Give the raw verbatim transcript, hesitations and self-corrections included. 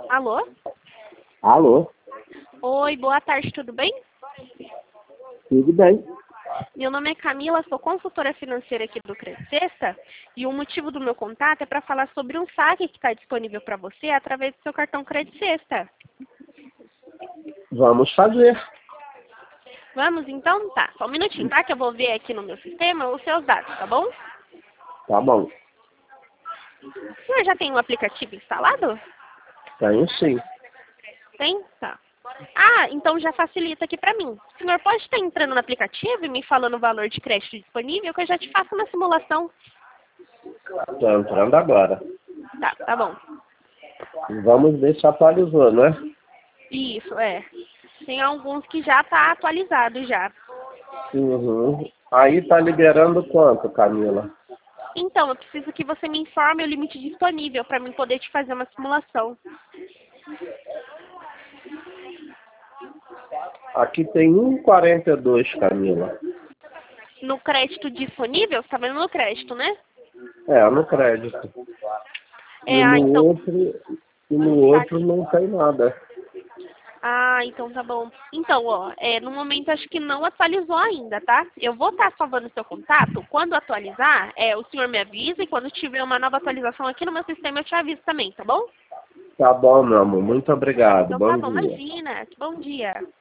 Alô? Alô, Oi, boa tarde, tudo bem? tudo bem? Meu nome é Camila, sou consultora financeira aqui do Credit Sexta e o motivo do meu contato é para falar sobre um saque que está disponível para você através do seu cartão Credit Sexta. Vamos fazer. Vamos então? Tá, só um minutinho, tá? Que eu vou ver aqui no meu sistema os seus dados, tá bom? Tá bom. O senhor já tem um aplicativo instalado? Tenho sim. Tem? Tá. Ah, então já facilita aqui para mim. O senhor pode estar entrando no aplicativo e me falando o valor de crédito disponível que eu já te faço uma simulação. Tô entrando agora. Tá, tá bom. Vamos ver se atualizou, né? Isso, é. Tem alguns que já tá atualizado já. Uhum. Aí tá liberando quanto, Camila? Então, eu preciso que você me informe o limite disponível para mim poder te fazer uma simulação. Aqui tem um vírgula quarenta e dois, Camila. No crédito disponível, você tá vendo no crédito, né? É, no crédito. É, E ah, no então... outro, e no outro não tem nada. Ah, então tá bom. Então, ó, é, no momento acho que não atualizou ainda, tá? Eu vou estar salvando o seu contato. Quando atualizar, é, o senhor me avisa e quando tiver uma nova atualização aqui no meu sistema eu te aviso também, tá bom? Tá bom, meu amor. Muito obrigado. Então tá Bom bom, dia. imagina. Bom dia.